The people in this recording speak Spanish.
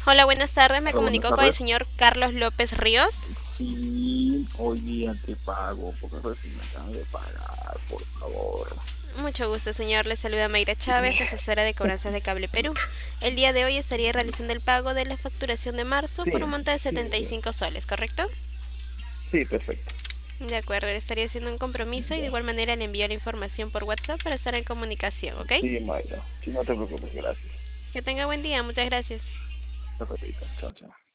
Hola, buenas tardes. Me Hola, buenas comunico con el tardes. señor Carlos López Ríos. Sí, hoy día te pago porque recién me acaban de pagar, por favor. Mucho gusto, señor. Le saluda Mayra Chávez, asesora de cobranzas de Cable Perú. El día de hoy estaría realizando el pago de la facturación de marzo Sí, por un monto de sí, 75 soles, ¿correcto? sí, perfecto. De acuerdo, le estaría haciendo un compromiso y de Ya. igual manera le envío la información por WhatsApp para estar en comunicación, ¿ok? Sí, Mayra. Sí, no te preocupes, gracias. Que tenga buen día, muchas gracias. Perfecto. Chao, chao.